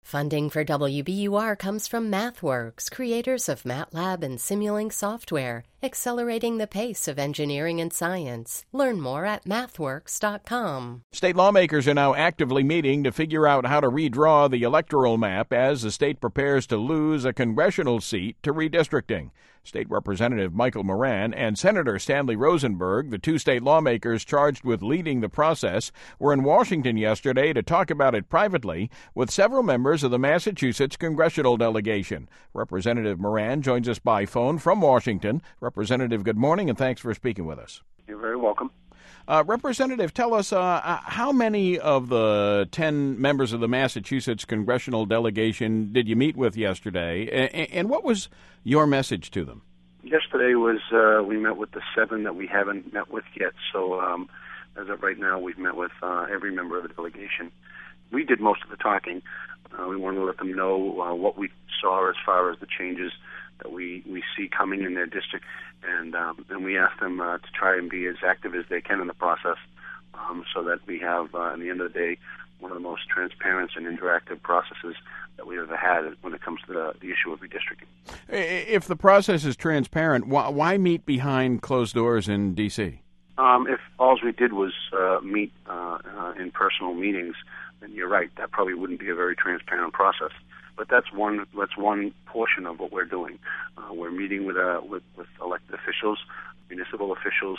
Funding for WBUR comes from MathWorks, creators of MATLAB and Simulink software, accelerating the pace of engineering and science. Learn more at mathworks.com. State lawmakers are now actively meeting to figure out how to redraw the electoral map as the state prepares to lose a congressional seat to redistricting. State Representative Michael Moran and Senator Stanley Rosenberg, the two state lawmakers charged with leading the process, were in Washington yesterday to talk about it privately with several members of the Massachusetts congressional delegation. Representative Moran joins us by phone from Washington. Representative, good morning, and thanks for speaking with us. You're very welcome. Representative, tell us how many of the 10 members of the Massachusetts congressional delegation did you meet with yesterday, and what was your message to them? Yesterday we met with the 7 that we haven't met with yet, so as of right now we've met with every member of the delegation. We did most of the talking. We wanted to let them know what we saw as far as the changes that we see coming in their district, and we asked them to try and be as active as they can in the process, so that we have, at the end of the day, one of the most transparent and interactive processes that we've ever had when it comes to the issue of redistricting. If the process is transparent, why meet behind closed doors in D.C.? If all we did was meet in personal meetings, then you're right, that probably wouldn't be a very transparent process. But that's one portion of what we're doing. We're meeting with elected officials, municipal officials,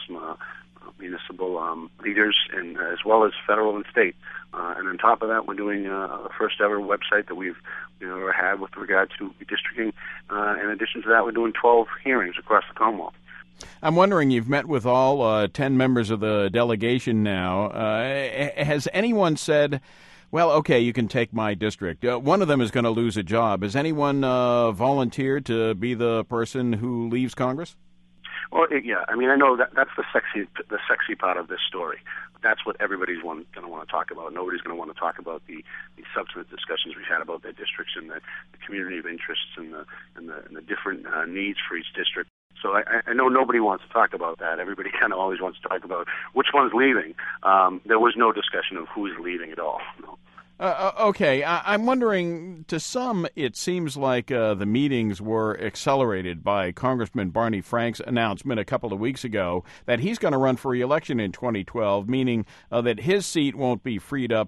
municipal leaders, and as well as federal and state. And on top of that, we're doing the first ever website that we've ever had with regard to redistricting. In addition to that, we're doing 12 hearings across the Commonwealth. I'm wondering, you've met with all 10 members of the delegation now. Has anyone said, well, okay, you can take my district? One of them is going to lose a job. Has anyone volunteered to be the person who leaves Congress? Well, yeah. I mean, I know that's the sexy part of this story. That's what everybody's going to want to talk about. Nobody's going to want to talk about the substantive discussions we've had about their districts and the community of interests and the different needs for each district. So I know nobody wants to talk about that. Everybody kind of always wants to talk about which one's leaving. There was no discussion of who's leaving at all. No. Okay, I'm wondering, to some, it seems like the meetings were accelerated by Congressman Barney Frank's announcement a couple of weeks ago that he's going to run for re-election in 2012, meaning that his seat won't be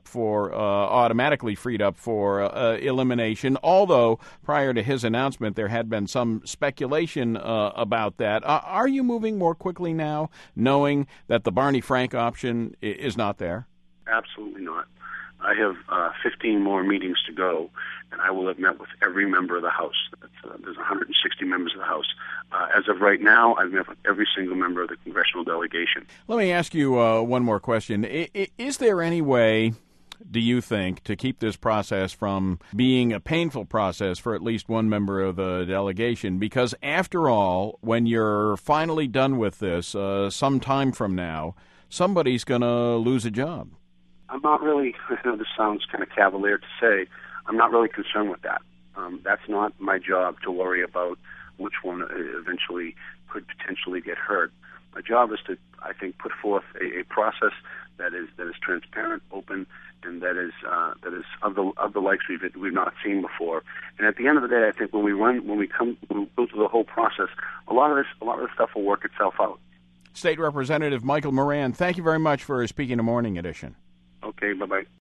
automatically freed up for elimination, although prior to his announcement there had been some speculation about that. Are you moving more quickly now, knowing that the Barney Frank option is not there? Absolutely not. I have 15 more meetings to go, and I will have met with every member of the House. There's 160 members of the House. As of right now, I've met with every single member of the congressional delegation. Let me ask you one more question. Is there any way, do you think, to keep this process from being a painful process for at least one member of the delegation? Because after all, when you're finally done with this, some time from now, somebody's going to lose a job. I'm not really, I know this sounds kind of cavalier to say, I'm not really concerned with that. That's not my job to worry about which one eventually could potentially get hurt. My job is to, I think, put forth a process that is transparent, open, and that is of the likes we've not seen before. And at the end of the day, I think when we go through the whole process, a lot of this stuff will work itself out. State Representative Michael Moran, thank you very much for speaking to Morning Edition. Okay, bye-bye.